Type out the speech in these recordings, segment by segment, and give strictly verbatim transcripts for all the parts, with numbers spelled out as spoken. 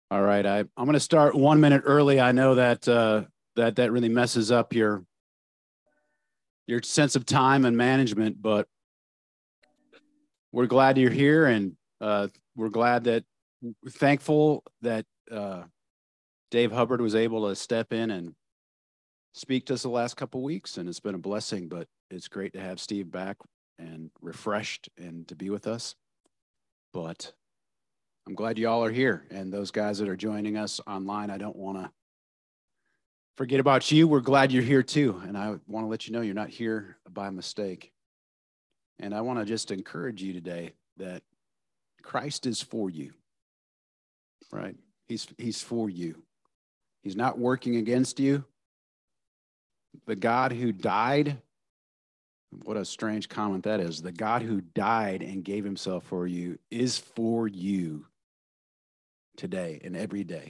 All right, I, I'm going to start one minute early. I know that uh, that that really messes up your your sense of time and management, but we're glad you're here, and uh, we're glad that we're thankful that uh, Dave Hubbard was able to step in and speak to us the last couple of weeks, and it's been a blessing. But it's great to have Steve back and refreshed and to be with us. But I'm glad you all are here, and those guys that are joining us online, I don't want to forget about you. We're glad you're here too. And I want to let you know you're not here by mistake. And I want to just encourage you today that Christ is for you, right? He's, he's for you. He's not working against you. The God who died, what a strange comment that is. The God who died and gave himself for you is for you today and every day.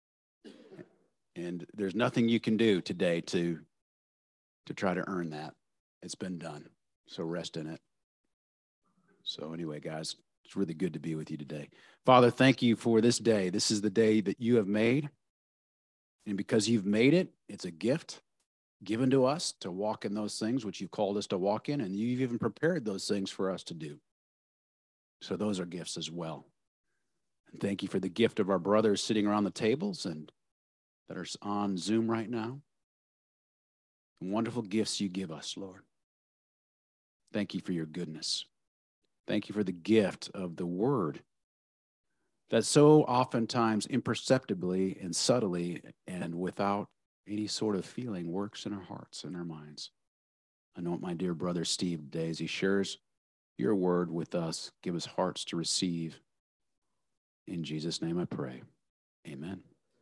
And there's nothing you can do today to, to try to earn that. It's been done. So rest in it. So anyway, guys, it's really good to be with you today. Father, thank you for this day. This is the day that you have made. And because you've made it, it's a gift given to us to walk in those things which you've called us to walk in. And you've even prepared those things for us to do. So those are gifts as well. And thank you for the gift of our brothers sitting around the tables and that are on Zoom right now. Wonderful gifts you give us, Lord. Thank you for your goodness. Thank you for the gift of the word that so oftentimes imperceptibly and subtly and without any sort of feeling works in our hearts and our minds. I know my dear brother Steve today, as he shares your word with us, give us hearts to receive. In Jesus' name I pray. Amen.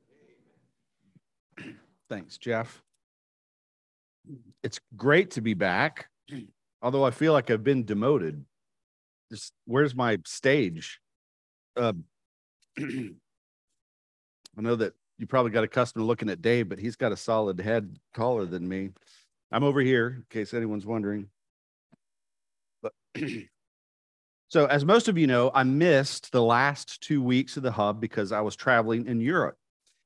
Thanks, Jeff. It's great to be back, although I feel like I've been demoted. Just, where's my stage? Uh, I know that you probably got accustomed to looking at Dave, but he's got a solid head taller than me. I'm over here, in case anyone's wondering. But so, as most of you know, I missed the last two weeks of the Hub because I was traveling in Europe.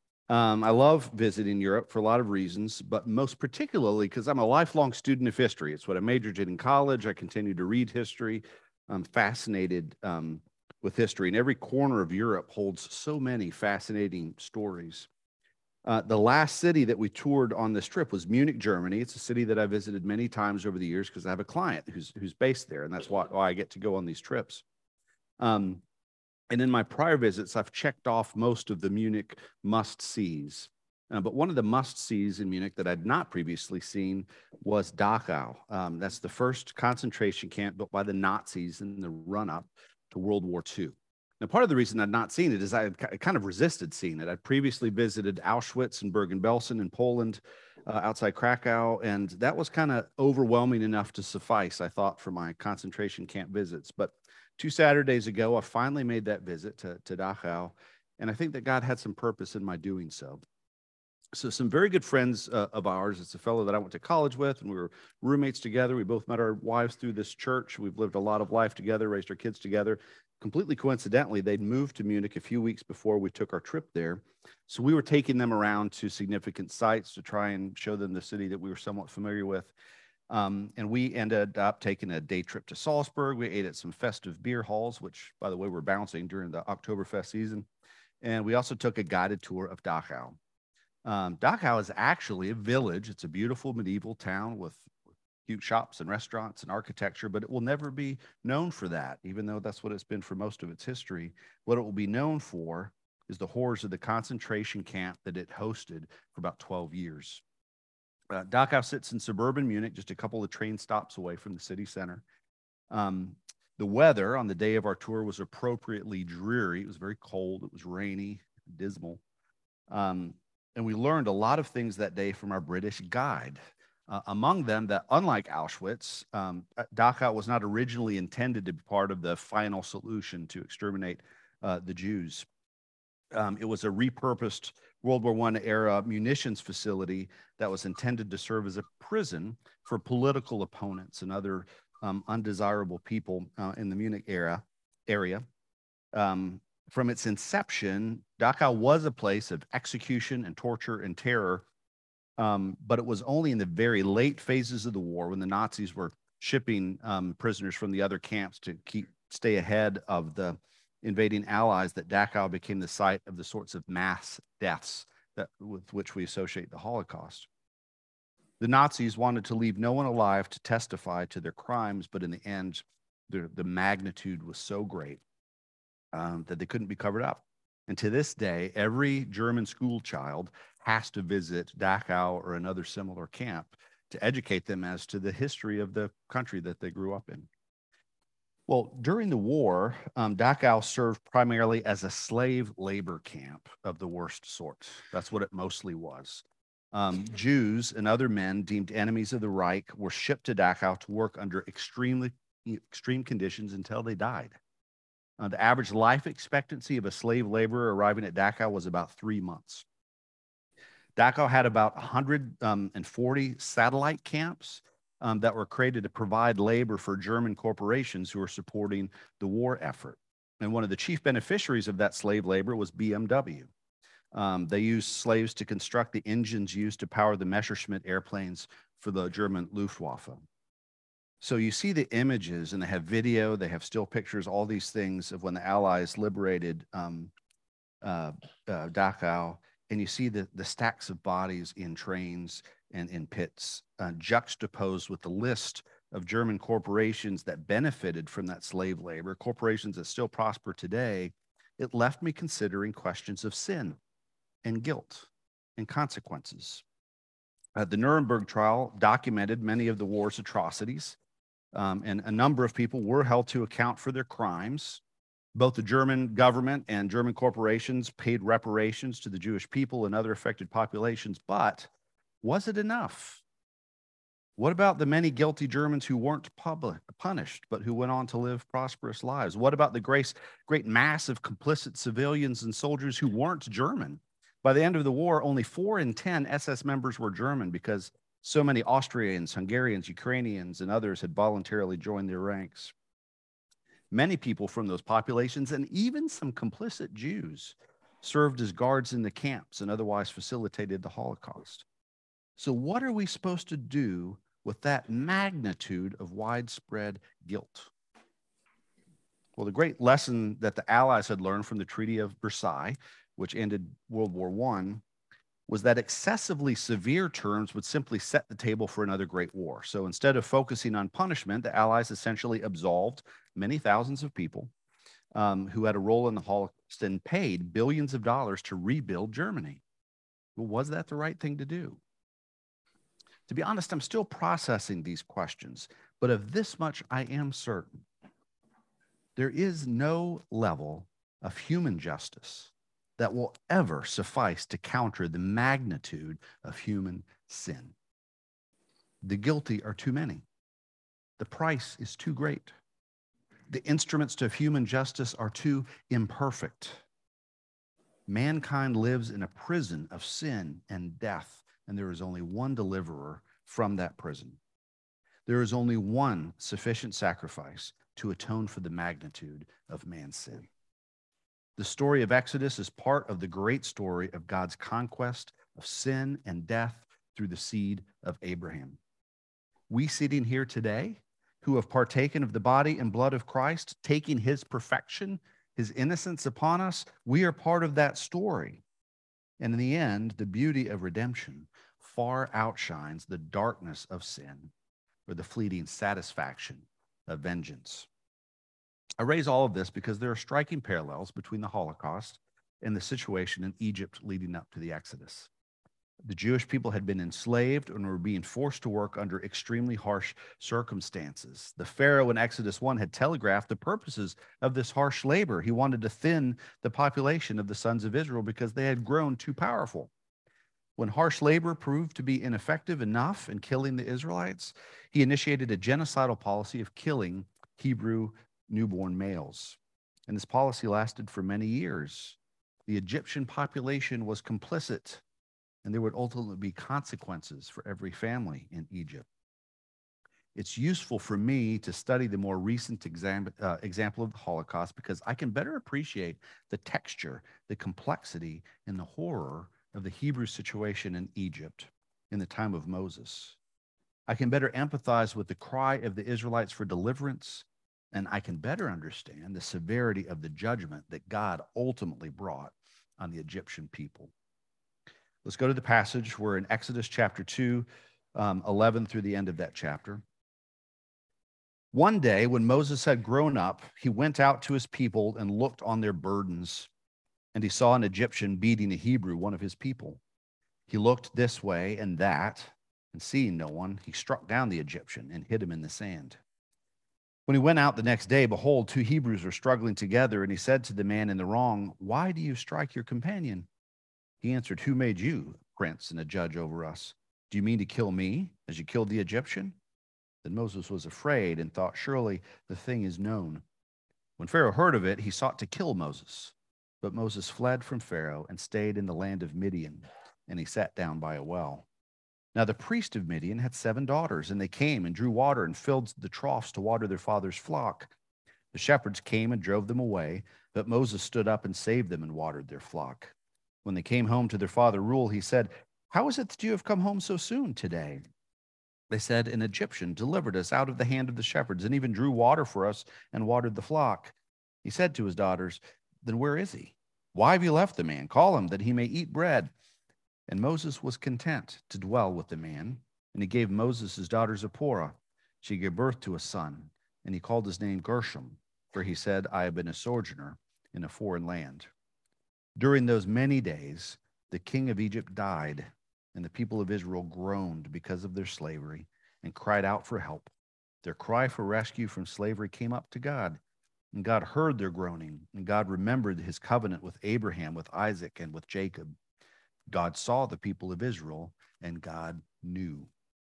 Um, I love visiting Europe for a lot of reasons, but most particularly because I'm a lifelong student of history. It's what I majored in in college. I continue to read history. I'm fascinated um, with history, and every corner of Europe holds so many fascinating stories. Uh, the last city that we toured on this trip was Munich, Germany. It's a city that I visited many times over the years because I have a client who's who's based there, and that's why, why I get to go on these trips. Um, And in my prior visits, I've checked off most of the Munich must-sees. Uh, but one of the must-sees in Munich that I'd not previously seen was Dachau. Um, that's the first concentration camp built by the Nazis in the run-up to World War Two. Now, part of the reason I'd not seen it is I had kind of resisted seeing it. I'd previously visited Auschwitz and Bergen-Belsen in Poland, uh, outside Krakow, and that was kind of overwhelming enough to suffice, I thought, for my concentration camp visits. But two Saturdays ago, I finally made that visit to, to Dachau, and I think that God had some purpose in my doing so. So some very good friends uh, of ours, it's a fellow that I went to college with, and we were roommates together. We both met our wives through this church. We've lived a lot of life together, raised our kids together. Completely coincidentally, they'd moved to Munich a few weeks before we took our trip there. So we were taking them around to significant sites to try and show them the city that we were somewhat familiar with. Um, and we ended up taking a day trip to Salzburg. We ate at some festive beer halls, which, by the way, were bouncing during the Oktoberfest season. And we also took a guided tour of Dachau. Um, Dachau is actually a village. It's a beautiful medieval town with cute shops and restaurants and architecture, but it will never be known for that, even though that's what it's been for most of its history. What it will be known for is the horrors of the concentration camp that it hosted for about twelve years. Uh, Dachau sits in suburban Munich, just a couple of train stops away from the city center. Um, the weather on the day of our tour was appropriately dreary. It was very cold. It was rainy, dismal. Um, and we learned a lot of things that day from our British guide. Uh, among them, that unlike Auschwitz, um, Dachau was not originally intended to be part of the final solution to exterminate uh, the Jews. Um, it was a repurposed World War One era munitions facility that was intended to serve as a prison for political opponents and other um, undesirable people uh, in the Munich era area. Um, From its inception, Dachau was a place of execution and torture and terror, um, but it was only in the very late phases of the war, when the Nazis were shipping um, prisoners from the other camps to keep stay ahead of the invading allies, that Dachau became the site of the sorts of mass deaths that, with which we associate the Holocaust. The Nazis wanted to leave no one alive to testify to their crimes, but in the end, the, the magnitude was so great um, that they couldn't be covered up. And to this day, every German school child has to visit Dachau or another similar camp to educate them as to the history of the country that they grew up in. Well, during the war, um, Dachau served primarily as a slave labor camp of the worst sort. That's what it mostly was. Um, Jews and other men deemed enemies of the Reich were shipped to Dachau to work under extremely extreme conditions until they died. Uh, the average life expectancy of a slave laborer arriving at Dachau was about three months. Dachau had about one hundred forty satellite camps um, that were created to provide labor for German corporations who were supporting the war effort. And one of the chief beneficiaries of that slave labor was B M W. Um, they used slaves to construct the engines used to power the Messerschmitt airplanes for the German Luftwaffe. So you see the images, and they have video, they have still pictures, all these things of when the Allies liberated um, uh, uh, Dachau, and you see the, the stacks of bodies in trains and in pits, uh, juxtaposed with the list of German corporations that benefited from that slave labor, corporations that still prosper today. It left me considering questions of sin and guilt and consequences. Uh, the Nuremberg trial documented many of the war's atrocities, um, and a number of people were held to account for their crimes. Both the German government and German corporations paid reparations to the Jewish people and other affected populations, but was it enough? What about the many guilty Germans who weren't public, punished, but who went on to live prosperous lives? What about the great, great mass of complicit civilians and soldiers who weren't German? By the end of the war, only four in ten S S members were German, because so many Austrians, Hungarians, Ukrainians, and others had voluntarily joined their ranks. Many people from those populations, and even some complicit Jews, served as guards in the camps and otherwise facilitated the Holocaust. So what are we supposed to do with that magnitude of widespread guilt? Well, the great lesson that the Allies had learned from the Treaty of Versailles, which ended World War One, was that excessively severe terms would simply set the table for another great war. So instead of focusing on punishment, the Allies essentially absolved many thousands of people um, who had a role in the Holocaust and paid billions of dollars to rebuild Germany. Well, was that the right thing to do? To be honest, I'm still processing these questions, but of this much I am certain. There is no level of human justice that will ever suffice to counter the magnitude of human sin. The guilty are too many. The price is too great. The instruments to human justice are too imperfect. Mankind lives in a prison of sin and death, and there is only one deliverer from that prison. There is only one sufficient sacrifice to atone for the magnitude of man's sin. The story of Exodus is part of the great story of God's conquest of sin and death through the seed of Abraham. We sitting here today, who have partaken of the body and blood of Christ, taking his perfection, his innocence upon us, we are part of that story. And in the end, the beauty of redemption far outshines the darkness of sin or the fleeting satisfaction of vengeance. I raise all of this because there are striking parallels between the Holocaust and the situation in Egypt leading up to the Exodus. The Jewish people had been enslaved and were being forced to work under extremely harsh circumstances. The Pharaoh in Exodus one had telegraphed the purposes of this harsh labor. He wanted to thin the population of the sons of Israel because they had grown too powerful. When harsh labor proved to be ineffective enough in killing the Israelites, he initiated a genocidal policy of killing Hebrew newborn males. And this policy lasted for many years. The Egyptian population was complicit, and there would ultimately be consequences for every family in Egypt. it's useful for me to study the more recent exam, uh, example of the Holocaust because I can better appreciate the texture, the complexity, and the horror of the Hebrew situation in Egypt in the time of Moses. I can better empathize with the cry of the Israelites for deliverance, and I can better understand the severity of the judgment that God ultimately brought on the Egyptian people. Let's go to the passage. We're in Exodus chapter two, um, eleven through the end of that chapter. One day, when Moses had grown up, he went out to his people and looked on their burdens, and he saw an Egyptian beating a Hebrew, one of his people. He looked this way and that, and seeing no one, he struck down the Egyptian and hid him in the sand. When he went out the next day, behold, two Hebrews were struggling together, and he said to the man in the wrong, "Why do you strike your companion?" He answered, "Who made you prince and a judge over us? Do you mean to kill me as you killed the Egyptian?" Then Moses was afraid and thought, "Surely the thing is known." When Pharaoh heard of it, he sought to kill Moses. But Moses fled from Pharaoh and stayed in the land of Midian, and he sat down by a well. Now the priest of Midian had seven daughters, and they came and drew water and filled the troughs to water their father's flock. The shepherds came and drove them away, but Moses stood up and saved them and watered their flock. When they came home to their father Reuel, he said, "How is it that you have come home so soon today?" They said, "An Egyptian delivered us out of the hand of the shepherds and even drew water for us and watered the flock." He said to his daughters, "Then where is he? Why have you left the man? Call him that he may eat bread." And Moses was content to dwell with the man, and he gave Moses his daughter Zipporah. She gave birth to a son, and he called his name Gershom, for he said, "I have been a sojourner in a foreign land." During those many days, the king of Egypt died, and the people of Israel groaned because of their slavery and cried out for help. Their cry for rescue from slavery came up to God, and God heard their groaning, and God remembered his covenant with Abraham, with Isaac, and with Jacob. God saw the people of Israel, and God knew.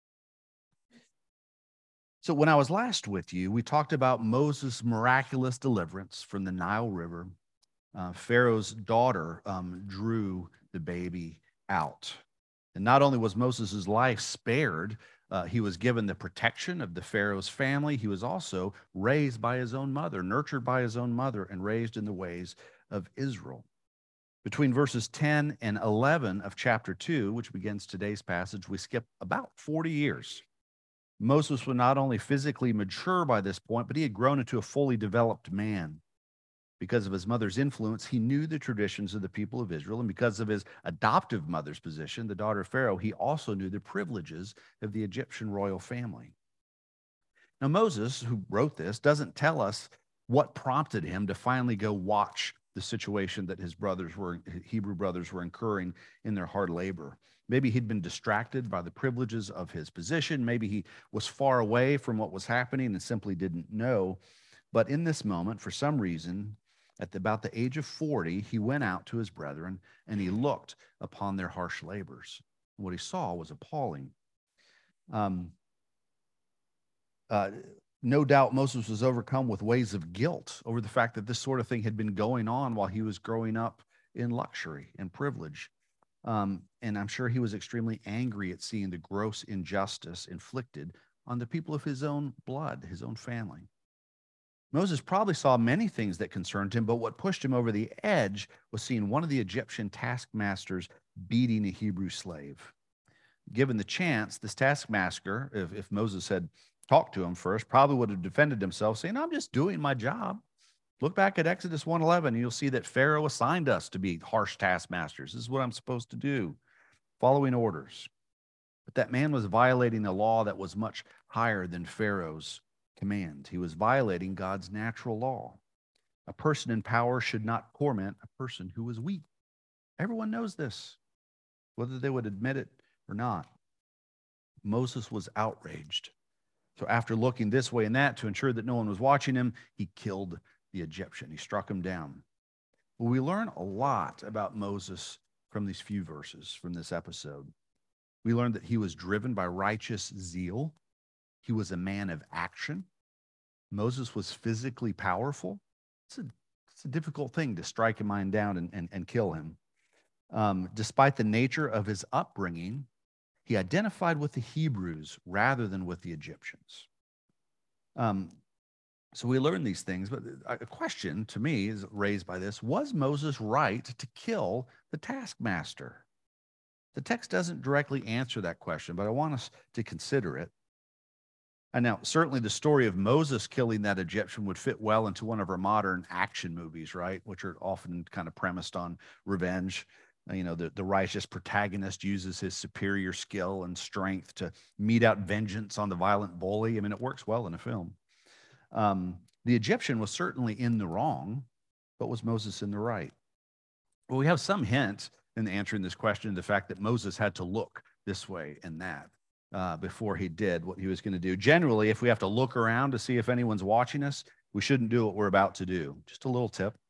So when I was last with you, we talked about Moses' miraculous deliverance from the Nile River. Uh, Pharaoh's daughter um, drew the baby out. And not only was Moses' life spared, uh, he was given the protection of the Pharaoh's family. He was also raised by his own mother, nurtured by his own mother, and raised in the ways of Israel. Between verses ten and eleven of chapter two, which begins today's passage, we skip about forty years. Moses was not only physically mature by this point, but he had grown into a fully developed man. Because of his mother's influence, he knew the traditions of the people of Israel. And because of his adoptive mother's position, the daughter of Pharaoh, he also knew the privileges of the Egyptian royal family. Now, Moses, who wrote this, doesn't tell us what prompted him to finally go watch the situation that his brothers were, Hebrew brothers were incurring in their hard labor. Maybe he'd been distracted by the privileges of his position. Maybe he was far away from what was happening and simply didn't know. But in this moment, for some reason, at the, about the age of forty, he went out to his brethren and he looked upon their harsh labors. What he saw was appalling. Um, uh, no doubt Moses was overcome with waves of guilt over the fact that this sort of thing had been going on while he was growing up in luxury and privilege. Um, and I'm sure he was extremely angry at seeing the gross injustice inflicted on the people of his own blood, his own family. Moses probably saw many things that concerned him, but what pushed him over the edge was seeing one of the Egyptian taskmasters beating a Hebrew slave. Given the chance, this taskmaster, if, if Moses had talked to him first, probably would have defended himself, saying, "I'm just doing my job." Look back at Exodus one eleven, and you'll see that Pharaoh assigned us to be harsh taskmasters. This is what I'm supposed to do, following orders. But that man was violating a law that was much higher than Pharaoh's command. He was violating God's natural law. A person in power should not torment a person who is weak. Everyone knows this, whether they would admit it or not. Moses was outraged. So after looking this way and that to ensure that no one was watching him, he killed the Egyptian. He struck him down. Well, we learn a lot about Moses from these few verses from this episode. We learned that he was driven by righteous zeal. He was a man of action. Moses was physically powerful. It's a, it's a difficult thing to strike a man down and, and, and kill him. Um, despite the nature of his upbringing, He identified with the Hebrews rather than with the Egyptians. Um, so we learn these things, but a question to me is raised by this. Was Moses right to kill the taskmaster? The text doesn't directly answer that question, but I want us to consider it. And now, certainly the story of Moses killing that Egyptian would fit well into one of our modern action movies, right? Which are often kind of premised on revenge. You know, the, the righteous protagonist uses his superior skill and strength to mete out vengeance on the violent bully. I mean, it works well in a film. Um, the Egyptian was certainly in the wrong, but was Moses in the right? Well, we have some hint in answering this question, the fact that Moses had to look this way and that. Uh, before he did what he was going to do. Generally, if we have to look around to see if anyone's watching us, we shouldn't do what we're about to do. Just a little tip.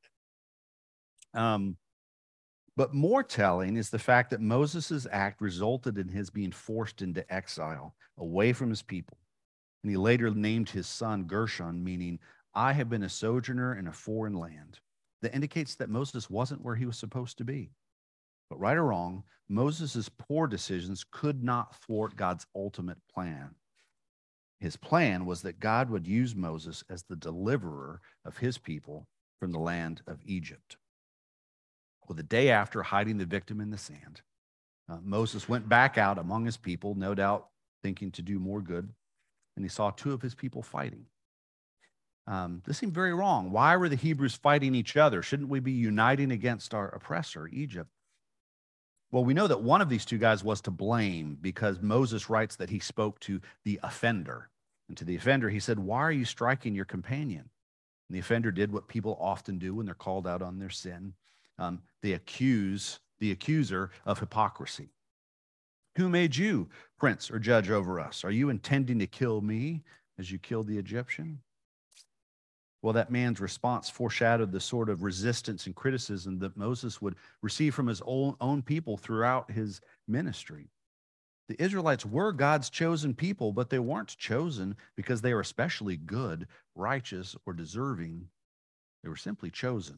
Um, but more telling is the fact that Moses' act resulted in his being forced into exile, away from his people. And he later named his son Gershon, meaning, I have been a sojourner in a foreign land. That indicates that Moses wasn't where he was supposed to be. But right or wrong, Moses' poor decisions could not thwart God's ultimate plan. His plan was that God would use Moses as the deliverer of his people from the land of Egypt. Well, the day after hiding the victim in the sand, uh, Moses went back out among his people, no doubt thinking to do more good, and he saw two of his people fighting. Um, this seemed very wrong. Why were the Hebrews fighting each other? Shouldn't we be uniting against our oppressor, Egypt? Well, we know that one of these two guys was to blame because Moses writes that he spoke to the offender. And to the offender, he said, why are you striking your companion? And the offender did what people often do when they're called out on their sin. Um, they accuse the accuser of hypocrisy. Who made you prince or judge over us? Are you intending to kill me as you killed the Egyptian? Well, that man's response foreshadowed the sort of resistance and criticism that Moses would receive from his own, own people throughout his ministry. The Israelites were God's chosen people, but they weren't chosen because they were especially good, righteous, or deserving. They were simply chosen.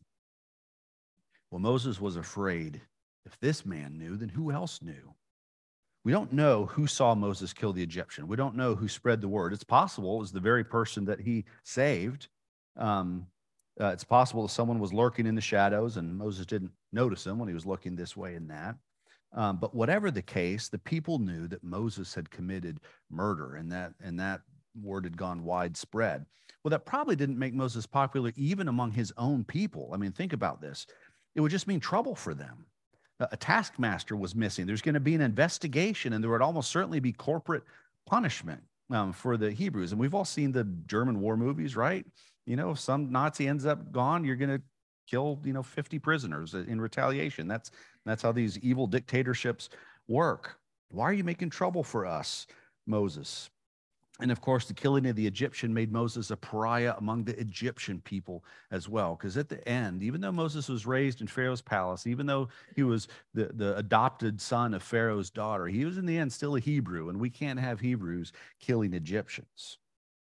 Well, Moses was afraid. If this man knew, then who else knew? We don't know who saw Moses kill the Egyptian. We don't know who spread the word. It's possible it was the very person that he saved. Um, uh, it's possible that someone was lurking in the shadows and Moses didn't notice him when he was looking this way and that. Um, but whatever the case, the people knew that Moses had committed murder, and that and that word had gone widespread. Well, that probably didn't make Moses popular even among his own people. I mean, think about this. It would just mean trouble for them. A taskmaster was missing. There's going to be an investigation, and there would almost certainly be corporate punishment um, for the Hebrews. And we've all seen the German war movies, right? You know, if some Nazi ends up gone, you're going to kill, you know, fifty prisoners in retaliation. That's that's how these evil dictatorships work. Why are you making trouble for us, Moses? And of course, the killing of the Egyptian made Moses a pariah among the Egyptian people as well. Because at the end, even though Moses was raised in Pharaoh's palace, even though he was the, the adopted son of Pharaoh's daughter, he was in the end still a Hebrew, and we can't have Hebrews killing Egyptians.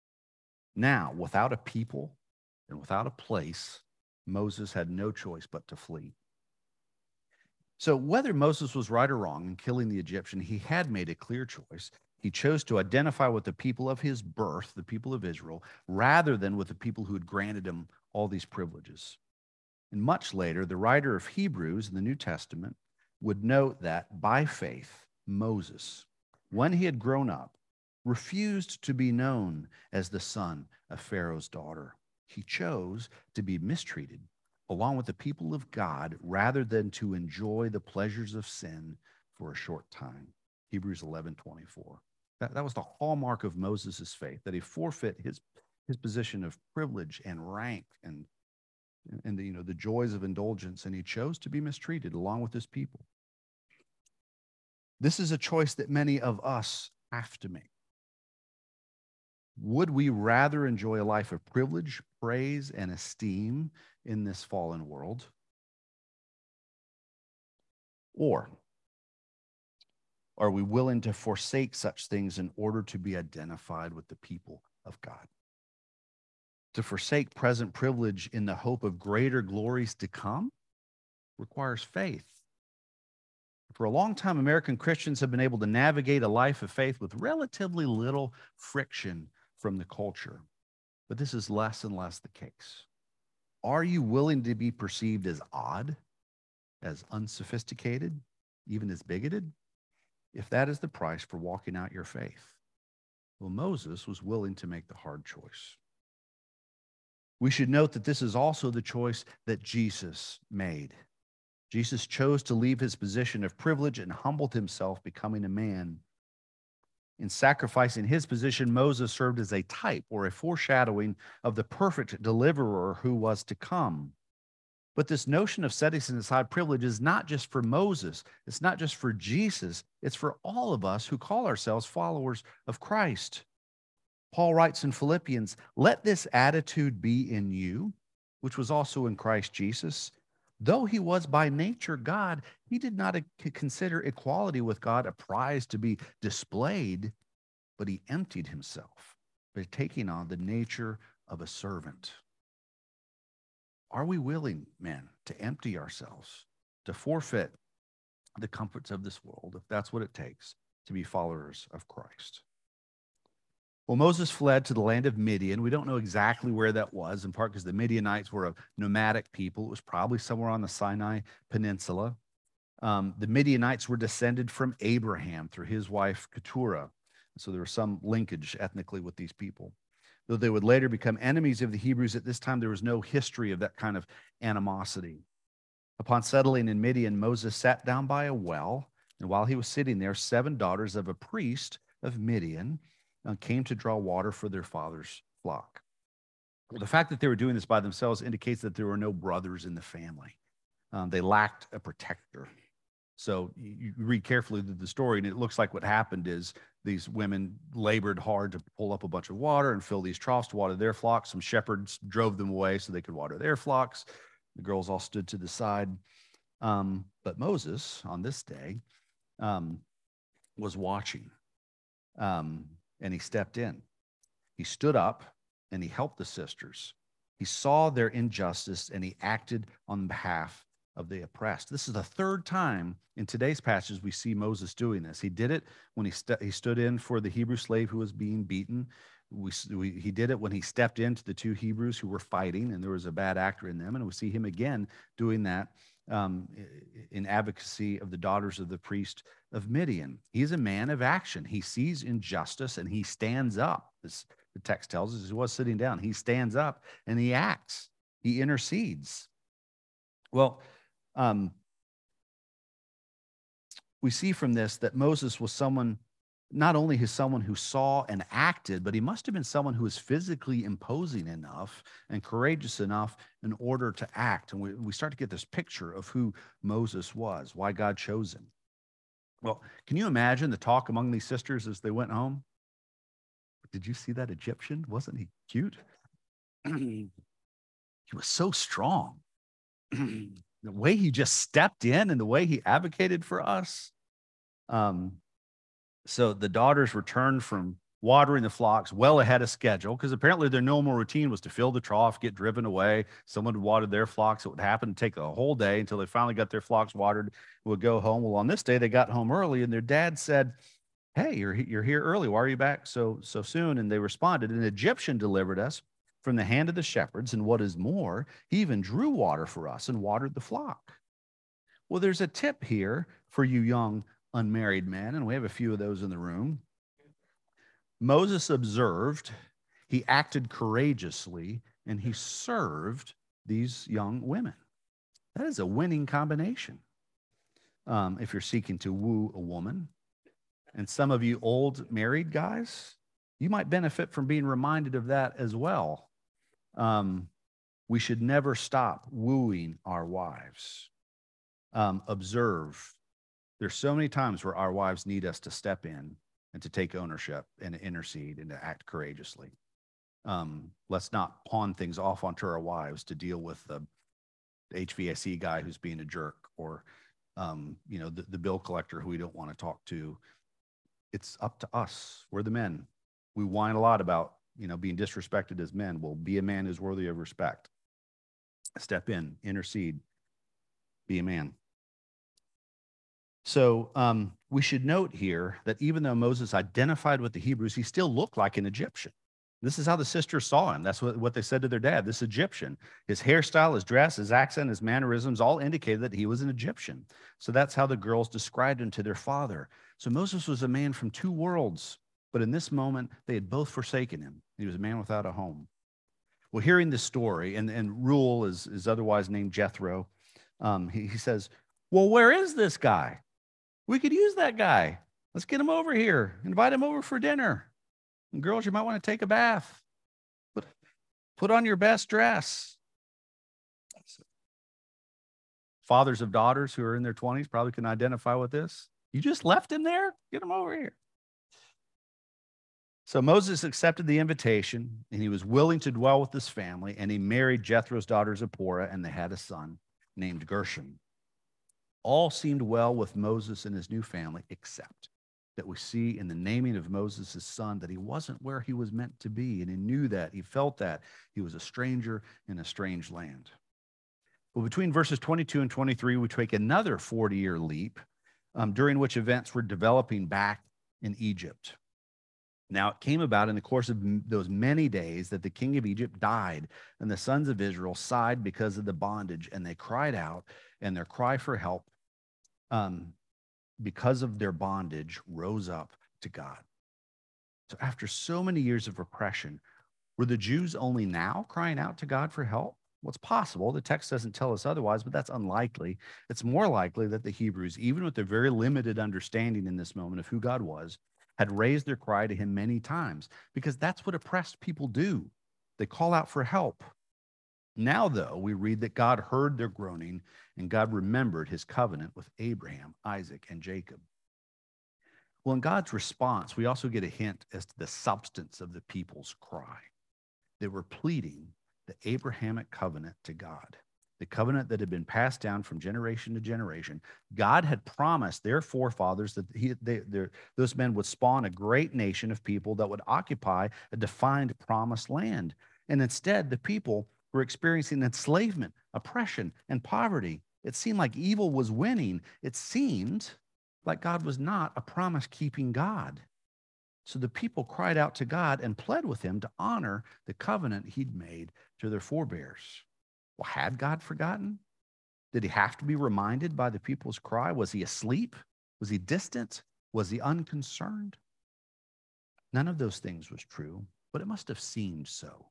Now, without a people and without a place, Moses had no choice but to flee. So whether Moses was right or wrong in killing the Egyptian, he had made a clear choice. He chose to identify with the people of his birth, the people of Israel, rather than with the people who had granted him all these privileges. And much later, the writer of Hebrews in the New Testament would note that by faith, Moses, when he had grown up, refused to be known as the son of Pharaoh's daughter. He chose to be mistreated along with the people of God rather than to enjoy the pleasures of sin for a short time. Hebrews eleven twenty-four. That, that was the hallmark of Moses' faith, that he forfeit his, his position of privilege and rank and, and the, you know, the joys of indulgence, and he chose to be mistreated along with his people. This is a choice that many of us have to make. Would we rather enjoy a life of privilege, praise, and esteem in this fallen world? Or are we willing to forsake such things in order to be identified with the people of God? To forsake present privilege in the hope of greater glories to come requires faith. For a long time, American Christians have been able to navigate a life of faith with relatively little friction from the culture. But this is less and less the case. Are you willing to be perceived as odd, as unsophisticated, even as bigoted? If that is the price for walking out your faith, well, Moses was willing to make the hard choice. We should note that this is also the choice that Jesus made. Jesus chose to leave his position of privilege and humbled himself, becoming a man. In sacrificing his position, Moses served as a type or a foreshadowing of the perfect deliverer who was to come. But this notion of setting aside privilege is not just for Moses. It's not just for Jesus. It's for all of us who call ourselves followers of Christ. Paul writes in Philippians, "Let this attitude be in you, which was also in Christ Jesus. Though he was by nature God, he did not consider equality with God a prize to be displayed, but he emptied himself by taking on the nature of a servant." Are we willing, men, to empty ourselves, to forfeit the comforts of this world, if that's what it takes to be followers of Christ? Well, Moses fled to the land of Midian. We don't know exactly where that was, in part because the Midianites were a nomadic people. It was probably somewhere on the Sinai Peninsula. Um, the Midianites were descended from Abraham through his wife Keturah. So there was some linkage ethnically with these people. Though they would later become enemies of the Hebrews, at this time there was no history of that kind of animosity. Upon settling in Midian, Moses sat down by a well, and while he was sitting there, seven daughters of a priest of Midian uh, came to draw water for their father's flock. Well, the fact that they were doing this by themselves indicates that there were no brothers in the family. Um, they lacked a protector. So you, you read carefully the story, and it looks like what happened is these women labored hard to pull up a bunch of water and fill these troughs to water their flocks. Some shepherds drove them away so they could water their flocks. The girls all stood to the side. Um, but Moses, on this day, um, was watching, um, and he stepped in. He stood up, and he helped the sisters. He saw their injustice, and he acted on behalf of the oppressed. This is the third time in today's passage we see Moses doing this. He did it when he, st- he stood in for the Hebrew slave who was being beaten. We, we, he did it when he stepped into the two Hebrews who were fighting, and there was a bad actor in them. And we see him again doing that um, in advocacy of the daughters of the priest of Midian. He's a man of action. He sees injustice, and he stands up. This, the text tells us he was sitting down. He stands up, and he acts. He intercedes. Well, Um, we see from this that Moses was someone, not only is someone who saw and acted, but he must have been someone who was physically imposing enough and courageous enough in order to act. And we, we start to get this picture of who Moses was, why God chose him. Well, can you imagine the talk among these sisters as they went home? Did you see that Egyptian? Wasn't he cute? He was so strong. The way he just stepped in and the way he advocated for us. Um, so the daughters returned from watering the flocks well ahead of schedule, because apparently their normal routine was to fill the trough, get driven away. Someone would water their flocks. It would happen to take a whole day until they finally got their flocks watered, would go home. Well, on this day, they got home early, and their dad said, "Hey, you're, you're here early. Why are you back so, so soon?" And they responded, "An Egyptian delivered us from the hand of the shepherds, and what is more, he even drew water for us and watered the flock." Well, there's a tip here for you young unmarried men, and we have a few of those in the room. Moses observed, he acted courageously, and he served these young women. That is a winning combination. Um, if you're seeking to woo a woman, and some of you old married guys, you might benefit from being reminded of that as well. Um, we should never stop wooing our wives. Um, observe. There's so many times where our wives need us to step in and to take ownership and to intercede and to act courageously. Um, let's not pawn things off onto our wives to deal with the H V A C guy who's being a jerk, or um, you know, the, the bill collector who we don't want to talk to. It's up to us. We're the men. We whine a lot about, you know, being disrespected as men. Well, be a man who's worthy of respect. Step in, intercede, be a man. So um, we should note here that even though Moses identified with the Hebrews, he still looked like an Egyptian. This is how the sisters saw him. That's what, what they said to their dad, this Egyptian. His hairstyle, his dress, his accent, his mannerisms all indicated that he was an Egyptian. So that's how the girls described him to their father. So Moses was a man from two worlds, but in this moment, they had both forsaken him. He was a man without a home. Well, hearing this story, and, and Reuel is, is otherwise named Jethro, um, he, he says, well, where is this guy? We could use that guy. Let's get him over here. Invite him over for dinner. And girls, you might want to take a bath. Put, put on your best dress. Fathers of daughters who are in their twenties probably can identify with this. You just left him there? Get him over here. So Moses accepted the invitation, and he was willing to dwell with his family, and he married Jethro's daughter Zipporah, and they had a son named Gershom. All seemed well with Moses and his new family, except that we see in the naming of Moses' son that he wasn't where he was meant to be, and he knew that, he felt that. He was a stranger in a strange land. Well, between verses twenty-two and twenty-three, we take another forty-year leap, um, during which events were developing back in Egypt. Now, it came about in the course of those many days that the king of Egypt died, and the sons of Israel sighed because of the bondage, and they cried out, and their cry for help um, because of their bondage rose up to God. So after so many years of oppression, were the Jews only now crying out to God for help? Well, it's possible. The text doesn't tell us otherwise, but that's unlikely. It's more likely that the Hebrews, even with their very limited understanding in this moment of who God was, had raised their cry to him many times, because that's what oppressed people do. They call out for help. Now, though, we read that God heard their groaning, and God remembered his covenant with Abraham, Isaac, and Jacob. Well, in God's response, we also get a hint as to the substance of the people's cry. They were pleading the Abrahamic covenant to God, the covenant that had been passed down from generation to generation. God had promised their forefathers that he, they, those men would spawn a great nation of people that would occupy a defined promised land. And instead, the people were experiencing enslavement, oppression, and poverty. It seemed like evil was winning. It seemed like God was not a promise-keeping God. So the people cried out to God and pled with him to honor the covenant he'd made to their forebears. Well, had God forgotten? Did he have to be reminded by the people's cry? Was he asleep? Was he distant? Was he unconcerned? None of those things was true, but it must have seemed so.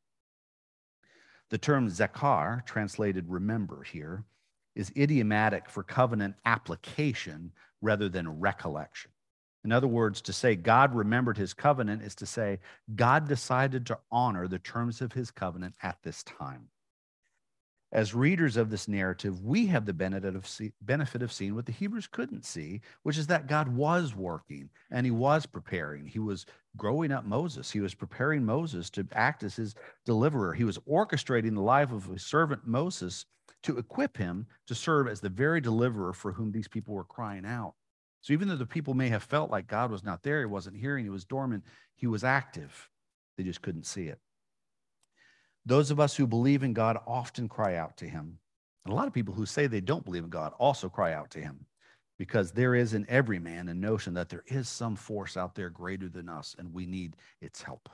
The term zakar, translated remember here, is idiomatic for covenant application rather than recollection. In other words, to say God remembered his covenant is to say God decided to honor the terms of his covenant at this time. As readers of this narrative, we have the benefit of, see, benefit of seeing what the Hebrews couldn't see, which is that God was working and he was preparing. He was growing up Moses. He was preparing Moses to act as his deliverer. He was orchestrating the life of his servant Moses to equip him to serve as the very deliverer for whom these people were crying out. So even though the people may have felt like God was not there, he wasn't hearing, he was dormant, he was active. They just couldn't see it. Those of us who believe in God often cry out to him. And a lot of people who say they don't believe in God also cry out to him, because there is in every man a notion that there is some force out there greater than us, and we need its help.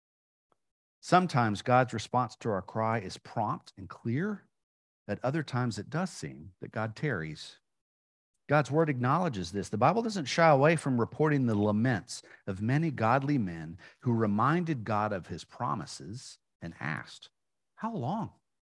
Sometimes God's response to our cry is prompt and clear. At other times it does seem that God tarries. God's word acknowledges this. The Bible doesn't shy away from reporting the laments of many godly men who reminded God of his promises and asked, how long?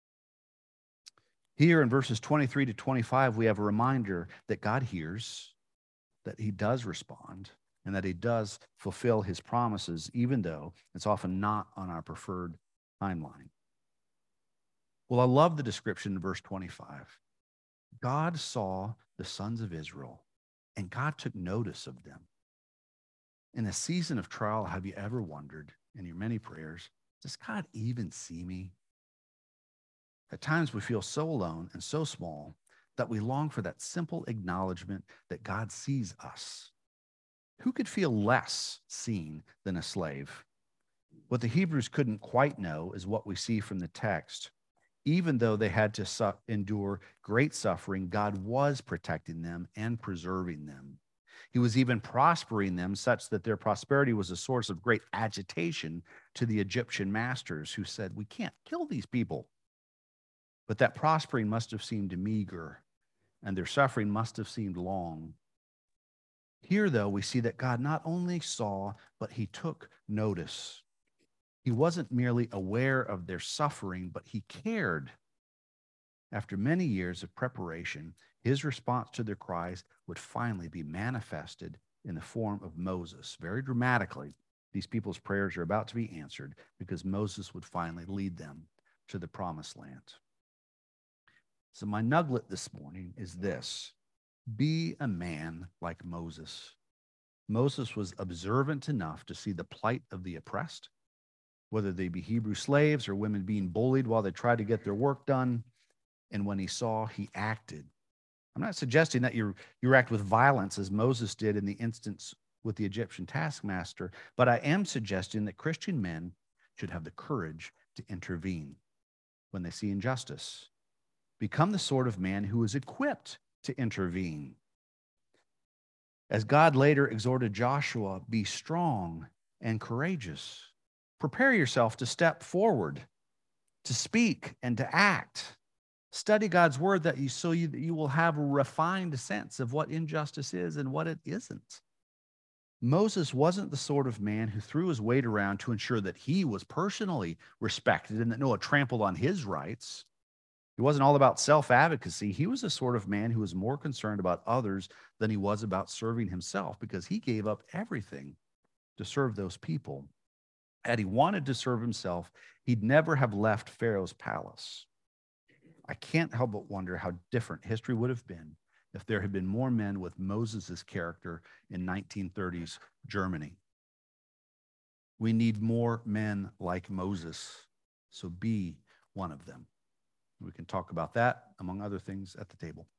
Here in verses twenty-three to twenty-five, we have a reminder that God hears, that he does respond, and that he does fulfill his promises, even though it's often not on our preferred timeline. Well, I love the description in verse twenty-five. God saw the sons of Israel, and God took notice of them. In a season of trial, have you ever wondered in your many prayers, does God even see me? At times we feel so alone and so small that we long for that simple acknowledgement that God sees us. Who could feel less seen than a slave? What the Hebrews couldn't quite know is what we see from the text. Even though they had to su- endure great suffering, God was protecting them and preserving them. He was even prospering them such that their prosperity was a source of great agitation to the Egyptian masters who said, "We can't kill these people." But that prospering must have seemed meager, and their suffering must have seemed long. Here, though, we see that God not only saw, but he took notice. He wasn't merely aware of their suffering, but he cared. After many years of preparation, his response to their cries would finally be manifested in the form of Moses. Very dramatically, these people's prayers are about to be answered because Moses would finally lead them to the promised land. So my nugget this morning is this: be a man like Moses. Moses was observant enough to see the plight of the oppressed, whether they be Hebrew slaves or women being bullied while they tried to get their work done. And when he saw, he acted. I'm not suggesting that you you act with violence as Moses did in the instance with the Egyptian taskmaster, but I am suggesting that Christian men should have the courage to intervene when they see injustice. Become the sort of man who is equipped to intervene. As God later exhorted Joshua, be strong and courageous. Prepare yourself to step forward, to speak and to act. Study God's word that you so you, you will have a refined sense of what injustice is and what it isn't. Moses wasn't the sort of man who threw his weight around to ensure that he was personally respected and that no one trampled on his rights. He wasn't all about self-advocacy. He was the sort of man who was more concerned about others than he was about serving himself, because he gave up everything to serve those people. Had he wanted to serve himself, he'd never have left Pharaoh's palace. I can't help but wonder how different history would have been if there had been more men with Moses' character in nineteen thirties Germany. We need more men like Moses, so be one of them. We can talk about that, among other things, at the table.